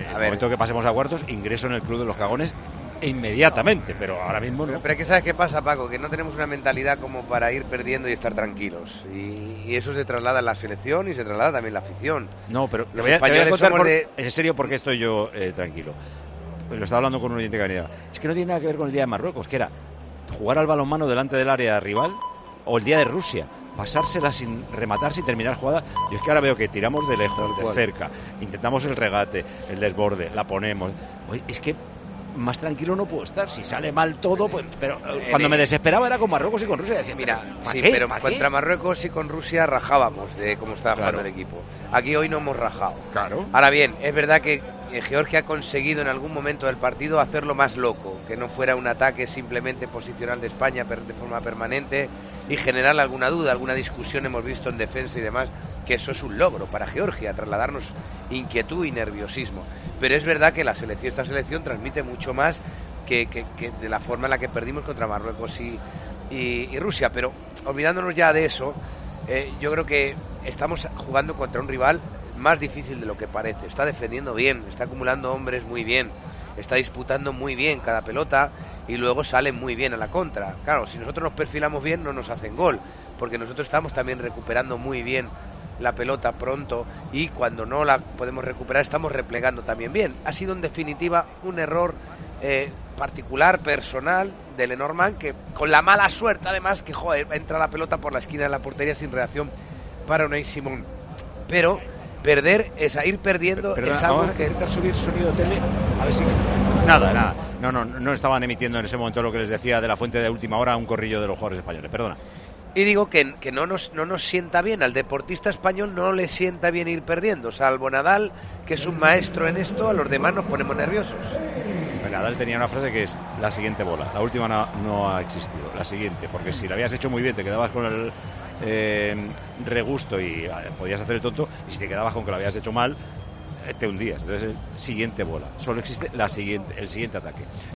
el momento que pasemos a cuartos, ingreso en el Club de los Cagones inmediatamente, pero ahora mismo no. Pero es que ¿sabes qué pasa, Paco? Que no tenemos una mentalidad como para ir perdiendo y estar tranquilos. Y eso se traslada en la selección y se traslada también en la afición. No, pero te Los voy a españoles contar somos de... en serio por qué estoy yo tranquilo. Lo estaba hablando con un oyente que venía. Es que no tiene nada que ver con el día de Marruecos, que era jugar al balonmano delante del área rival, o el día de Rusia, pasársela sin rematar, sin terminar jugada. Yo es que ahora veo que tiramos de lejos, de cerca, intentamos el regate, el desborde, la ponemos. Oye, es que más tranquilo no puedo estar. Si sale mal todo, pues, pero cuando me desesperaba era con Marruecos y con Rusia. Decía, mira, sí, qué? pero contra Marruecos y con Rusia rajábamos de cómo estaba jugando el equipo. Aquí hoy no hemos rajado. Claro. Ahora bien, es verdad que Georgia ha conseguido en algún momento del partido hacerlo más loco, que no fuera un ataque simplemente posicional de España de forma permanente y generar alguna duda, alguna discusión hemos visto en defensa y demás, que eso es un logro para Georgia, trasladarnos inquietud y nerviosismo. Pero es verdad que esta selección transmite mucho más que de la forma en la que perdimos contra Marruecos y Rusia. Pero olvidándonos ya de eso, yo creo que estamos jugando contra un rival más difícil de lo que parece. Está defendiendo bien, está acumulando hombres muy bien, está disputando muy bien cada pelota y luego sale muy bien a la contra. Claro, si nosotros nos perfilamos bien no nos hacen gol, porque nosotros estamos también recuperando muy bien la pelota pronto y cuando no la podemos recuperar estamos replegando también bien. Ha sido en definitiva un error particular, personal de Lenormand, que con la mala suerte además que entra la pelota por la esquina de la portería sin reacción para Unai Simón. Pero perder es ir perdiendo. Perdona, es algo vamos a intentar subir sonido tele a ver si... Nada. No estaban emitiendo en ese momento lo que les decía de la fuente de última hora, un corrillo de los jugadores españoles. Perdona. Y digo que no nos sienta bien, al deportista español no le sienta bien ir perdiendo, salvo Nadal, que es un maestro en esto, a los demás nos ponemos nerviosos. Nadal tenía una frase que es la siguiente bola, la última no ha existido, la siguiente, porque si la habías hecho muy bien te quedabas con el regusto y podías hacer el tonto, y si te quedabas con que lo habías hecho mal, te hundías. Entonces, siguiente bola, solo existe el siguiente ataque.